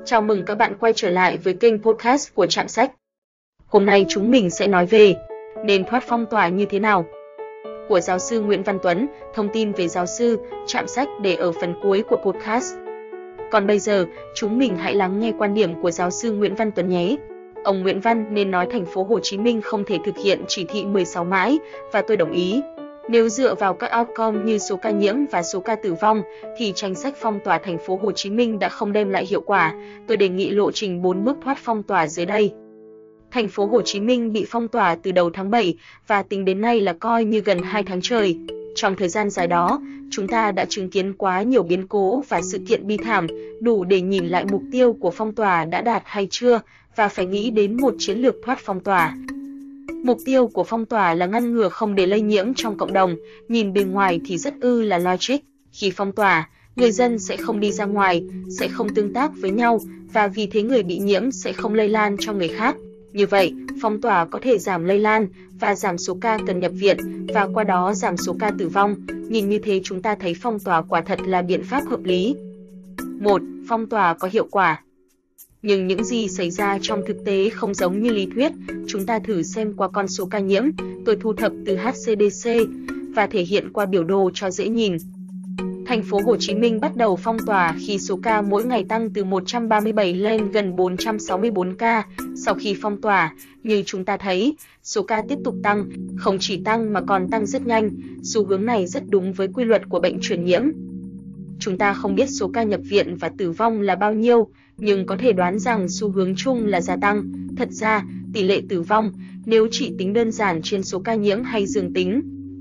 Chào mừng các bạn quay trở lại với kênh podcast của Trạm Sách. Hôm nay chúng mình sẽ nói về nên thoát phong tỏa như thế nào của giáo sư Nguyễn Văn Tuấn. Thông tin về giáo sư, Trạm Sách để ở phần cuối của podcast. Còn bây giờ, chúng mình hãy lắng nghe quan điểm của giáo sư Nguyễn Văn Tuấn nhé. Ông Nguyễn Văn nên nói thành phố Hồ Chí Minh không thể thực hiện chỉ thị 16 mãi, và tôi đồng ý. Nếu dựa vào các outcome như số ca nhiễm và số ca tử vong, thì chính sách phong tỏa thành phố Hồ Chí Minh đã không đem lại hiệu quả. Tôi đề nghị lộ trình 4 bước thoát phong tỏa dưới đây. Thành phố Hồ Chí Minh bị phong tỏa từ đầu tháng 7 và tính đến nay là coi như gần 2 tháng trời. Trong thời gian dài đó, chúng ta đã chứng kiến quá nhiều biến cố và sự kiện bi thảm, đủ để nhìn lại mục tiêu của phong tỏa đã đạt hay chưa, và phải nghĩ đến một chiến lược thoát phong tỏa. Mục tiêu của phong tỏa là ngăn ngừa không để lây nhiễm trong cộng đồng, nhìn bề ngoài thì rất là logic. Khi phong tỏa, người dân sẽ không đi ra ngoài, sẽ không tương tác với nhau, và vì thế người bị nhiễm sẽ không lây lan cho người khác. Như vậy, phong tỏa có thể giảm lây lan và giảm số ca cần nhập viện, và qua đó giảm số ca tử vong. Nhìn như thế chúng ta thấy phong tỏa quả thật là biện pháp hợp lý. 1. Phong tỏa có hiệu quả. Nhưng những gì xảy ra trong thực tế không giống như lý thuyết. Chúng ta thử xem qua con số ca nhiễm, tôi thu thập từ HCDC và thể hiện qua biểu đồ cho dễ nhìn. Thành phố Hồ Chí Minh bắt đầu phong tỏa khi số ca mỗi ngày tăng từ 137 lên gần 464 ca. Sau khi phong tỏa, như chúng ta thấy, số ca tiếp tục tăng, không chỉ tăng mà còn tăng rất nhanh. Xu hướng này rất đúng với quy luật của bệnh truyền nhiễm. Chúng ta không biết số ca nhập viện và tử vong là bao nhiêu, nhưng có thể đoán rằng xu hướng chung là gia tăng. Thật ra, tỷ lệ tử vong, nếu chỉ tính đơn giản trên số ca nhiễm hay dương tính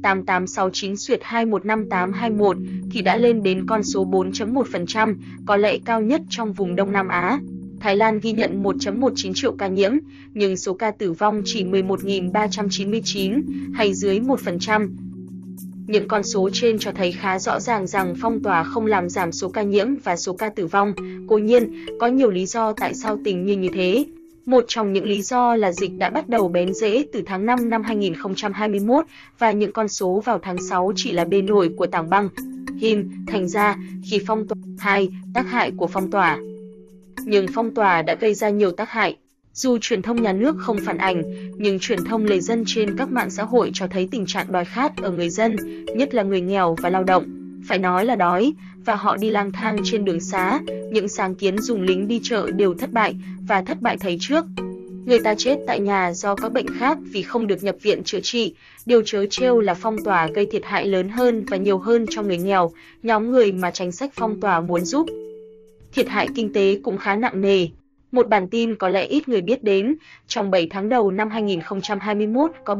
8869/2158821 thì đã lên đến con số 4.1%, có lẽ cao nhất trong vùng Đông Nam Á. Thái Lan ghi nhận 1.19 triệu ca nhiễm, nhưng số ca tử vong chỉ 11.399, hay dưới 1%. Những con số trên cho thấy khá rõ ràng rằng phong tỏa không làm giảm số ca nhiễm và số ca tử vong. Cố nhiên, có nhiều lý do tại sao tình như thế. Một trong những lý do là dịch đã bắt đầu bén rễ từ tháng 5 năm 2021 và những con số vào tháng 6 chỉ là bề nổi của tảng băng. Thành ra, khi phong tỏa. 2. Tác hại của phong tỏa. Nhưng phong tỏa đã gây ra nhiều tác hại. Dù truyền thông nhà nước không phản ánh, nhưng truyền thông lề dân trên các mạng xã hội cho thấy tình trạng đói khát ở người dân, nhất là người nghèo và lao động. Phải nói là đói, và họ đi lang thang trên đường xá, những sáng kiến dùng lính đi chợ đều thất bại, và thất bại thấy trước. Người ta chết tại nhà do các bệnh khác vì không được nhập viện chữa trị. Điều trớ trêu là phong tỏa gây thiệt hại lớn hơn và nhiều hơn cho người nghèo, nhóm người mà chính sách phong tỏa muốn giúp. Thiệt hại kinh tế cũng khá nặng nề. Một bản tin có lẽ ít người biết đến, trong 7 tháng đầu năm 2021 có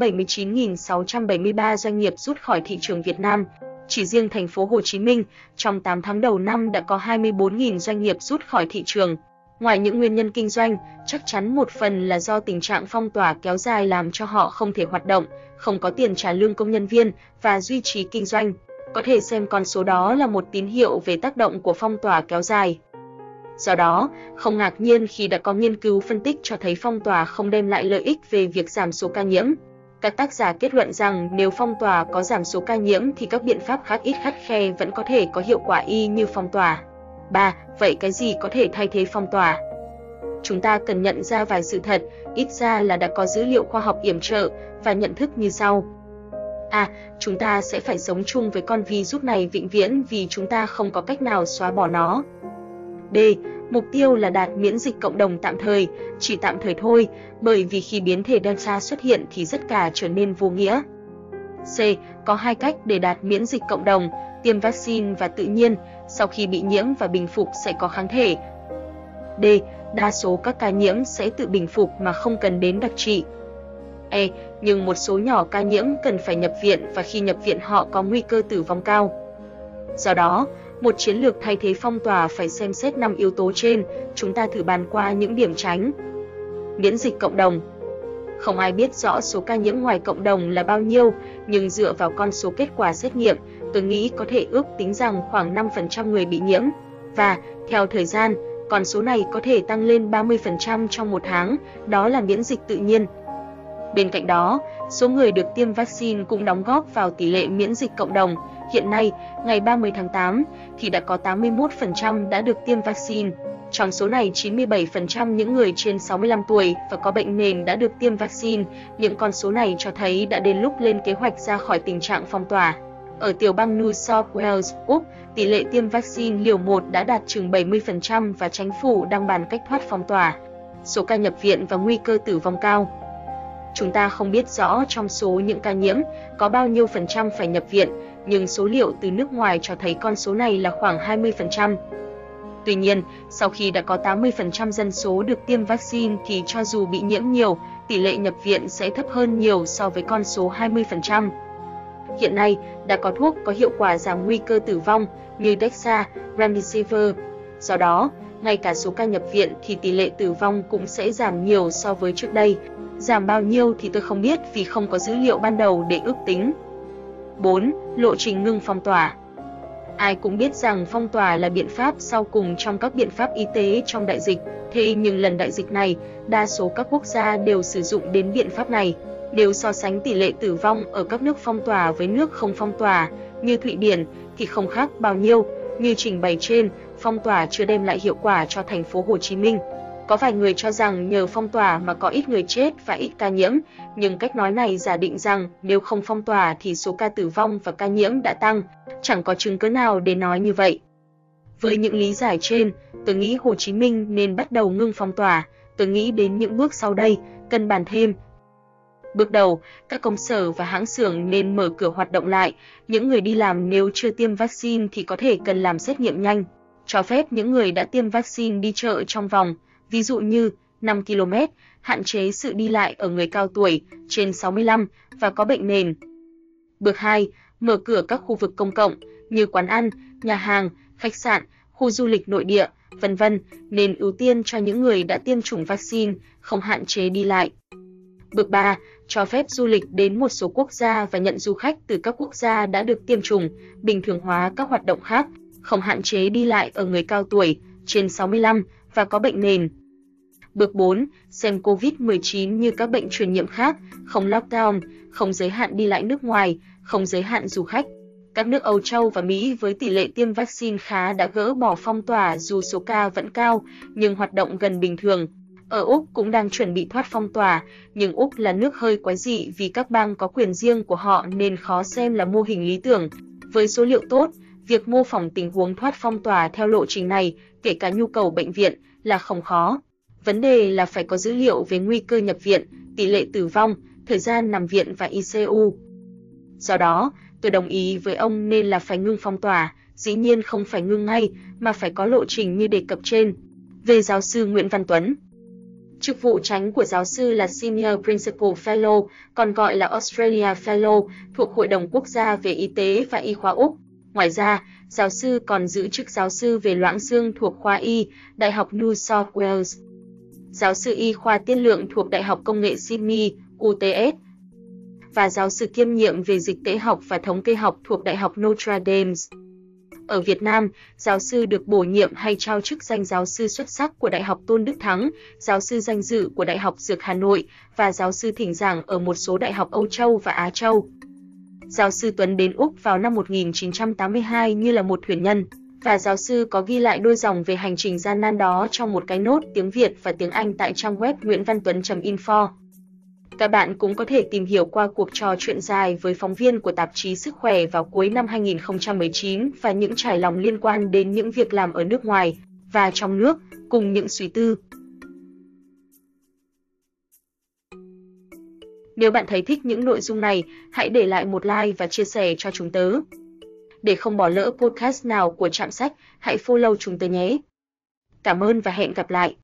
79.673 doanh nghiệp rút khỏi thị trường Việt Nam. Chỉ riêng thành phố Hồ Chí Minh, trong 8 tháng đầu năm đã có 24.000 doanh nghiệp rút khỏi thị trường. Ngoài những nguyên nhân kinh doanh, chắc chắn một phần là do tình trạng phong tỏa kéo dài làm cho họ không thể hoạt động, không có tiền trả lương công nhân viên và duy trì kinh doanh. Có thể xem con số đó là một tín hiệu về tác động của phong tỏa kéo dài. Do đó, không ngạc nhiên khi đã có nghiên cứu phân tích cho thấy phong tỏa không đem lại lợi ích về việc giảm số ca nhiễm. Các tác giả kết luận rằng nếu phong tỏa có giảm số ca nhiễm thì các biện pháp khác ít khắt khe vẫn có thể có hiệu quả y như phong tỏa. 3. Vậy cái gì có thể thay thế phong tỏa? Chúng ta cần nhận ra vài sự thật, ít ra là đã có dữ liệu khoa học yểm trợ, và nhận thức như sau. A. Chúng ta sẽ phải sống chung với con virus này vĩnh viễn vì chúng ta không có cách nào xóa bỏ nó. B. Mục tiêu là đạt miễn dịch cộng đồng tạm thời, chỉ tạm thời thôi, bởi vì khi biến thể Delta xuất hiện thì tất cả trở nên vô nghĩa. C. Có hai cách để đạt miễn dịch cộng đồng, tiêm vaccine và tự nhiên, sau khi bị nhiễm và bình phục sẽ có kháng thể. D. Đa số các ca nhiễm sẽ tự bình phục mà không cần đến đặc trị. E. Nhưng một số nhỏ ca nhiễm cần phải nhập viện và khi nhập viện họ có nguy cơ tử vong cao. Do đó, một chiến lược thay thế phong tỏa phải xem xét 5 yếu tố trên, chúng ta thử bàn qua những điểm tránh. Miễn dịch cộng đồng. Không ai biết rõ số ca nhiễm ngoài cộng đồng là bao nhiêu, nhưng dựa vào con số kết quả xét nghiệm, tôi nghĩ có thể ước tính rằng khoảng 5% người bị nhiễm. Và, theo thời gian, con số này có thể tăng lên 30% trong một tháng, đó là miễn dịch tự nhiên. Bên cạnh đó, số người được tiêm vaccine cũng đóng góp vào tỷ lệ miễn dịch cộng đồng. Hiện nay, ngày 30 tháng 8, thì đã có 81% đã được tiêm vaccine. Trong số này, 97% những người trên 65 tuổi và có bệnh nền đã được tiêm vaccine. Những con số này cho thấy đã đến lúc lên kế hoạch ra khỏi tình trạng phong tỏa. Ở tiểu bang New South Wales, Úc, tỷ lệ tiêm vaccine liều 1 đã đạt chừng 70% và chính phủ đang bàn cách thoát phong tỏa. Số ca nhập viện và nguy cơ tử vong cao. Chúng ta không biết rõ trong số những ca nhiễm có bao nhiêu phần trăm phải nhập viện, nhưng số liệu từ nước ngoài cho thấy con số này là khoảng 20%. Tuy nhiên, sau khi đã có 80% dân số được tiêm vaccine thì cho dù bị nhiễm nhiều, tỷ lệ nhập viện sẽ thấp hơn nhiều so với con số 20%. Hiện nay, đã có thuốc có hiệu quả giảm nguy cơ tử vong như Dexa, Remdesivir. Do đó, ngay cả số ca nhập viện thì tỷ lệ tử vong cũng sẽ giảm nhiều so với trước đây. Giảm bao nhiêu thì tôi không biết vì không có dữ liệu ban đầu để ước tính. 4. Lộ trình ngưng phong tỏa. Ai cũng biết rằng phong tỏa là biện pháp sau cùng trong các biện pháp y tế trong đại dịch, thế nhưng lần đại dịch này, đa số các quốc gia đều sử dụng đến biện pháp này. Nếu so sánh tỷ lệ tử vong ở các nước phong tỏa với nước không phong tỏa, như Thụy Điển, thì không khác bao nhiêu. Như trình bày trên, phong tỏa chưa đem lại hiệu quả cho thành phố Hồ Chí Minh. Có vài người cho rằng nhờ phong tỏa mà có ít người chết và ít ca nhiễm, nhưng cách nói này giả định rằng nếu không phong tỏa thì số ca tử vong và ca nhiễm đã tăng. Chẳng có chứng cứ nào để nói như vậy. Với những lý giải trên, tôi nghĩ Hồ Chí Minh nên bắt đầu ngưng phong tỏa. Tôi nghĩ đến những bước sau đây, cần bàn thêm. Bước đầu, các công sở và hãng xưởng nên mở cửa hoạt động lại. Những người đi làm nếu chưa tiêm vaccine thì có thể cần làm xét nghiệm nhanh. Cho phép những người đã tiêm vaccine đi chợ trong vòng, ví dụ như 5 km, hạn chế sự đi lại ở người cao tuổi, trên 65 và có bệnh nền. Bước 2. Mở cửa các khu vực công cộng như quán ăn, nhà hàng, khách sạn, khu du lịch nội địa, v.v. nên ưu tiên cho những người đã tiêm chủng vaccine, không hạn chế đi lại. Bước 3. Cho phép du lịch đến một số quốc gia và nhận du khách từ các quốc gia đã được tiêm chủng, bình thường hóa các hoạt động khác, không hạn chế đi lại ở người cao tuổi, trên 65 và có bệnh nền. Bước 4. Xem COVID-19 như các bệnh truyền nhiễm khác, không lockdown, không giới hạn đi lại nước ngoài, không giới hạn du khách. Các nước Âu Châu và Mỹ với tỷ lệ tiêm vaccine khá đã gỡ bỏ phong tỏa dù số ca vẫn cao, nhưng hoạt động gần bình thường. Ở Úc cũng đang chuẩn bị thoát phong tỏa, nhưng Úc là nước hơi quái dị vì các bang có quyền riêng của họ nên khó xem là mô hình lý tưởng. Với số liệu tốt, việc mô phỏng tình huống thoát phong tỏa theo lộ trình này, kể cả nhu cầu bệnh viện, là không khó. Vấn đề là phải có dữ liệu về nguy cơ nhập viện, tỷ lệ tử vong, thời gian nằm viện và ICU. Do đó, tôi đồng ý với ông nên là phải ngưng phong tỏa, dĩ nhiên không phải ngưng ngay, mà phải có lộ trình như đề cập trên. Về giáo sư Nguyễn Văn Tuấn, chức vụ chánh của giáo sư là Senior Principal Fellow, còn gọi là Australia Fellow, thuộc Hội đồng Quốc gia về Y tế và Y khoa Úc. Ngoài ra, giáo sư còn giữ chức giáo sư về loãng xương thuộc khoa Y, Đại học New South Wales. Giáo sư Y khoa tiên lượng thuộc Đại học Công nghệ Sydney, UTS. Và giáo sư kiêm nhiệm về dịch tễ học và thống kê học thuộc Đại học Notre Dame. Ở Việt Nam, giáo sư được bổ nhiệm hay trao chức danh giáo sư xuất sắc của Đại học Tôn Đức Thắng, giáo sư danh dự của Đại học Dược Hà Nội và giáo sư thỉnh giảng ở một số đại học Âu Châu và Á Châu. Giáo sư Tuấn đến Úc vào năm 1982 như là một thuyền nhân, và giáo sư có ghi lại đôi dòng về hành trình gian nan đó trong một cái nốt tiếng Việt và tiếng Anh tại trang web nguyenvantuấn.info. Các bạn cũng có thể tìm hiểu qua cuộc trò chuyện dài với phóng viên của tạp chí Sức khỏe vào cuối năm 2019 và những trải lòng liên quan đến những việc làm ở nước ngoài và trong nước, cùng những suy tư. Nếu bạn thấy thích những nội dung này, hãy để lại một like và chia sẻ cho chúng tớ. Để không bỏ lỡ podcast nào của Trạm Sách, hãy follow chúng tớ nhé. Cảm ơn và hẹn gặp lại.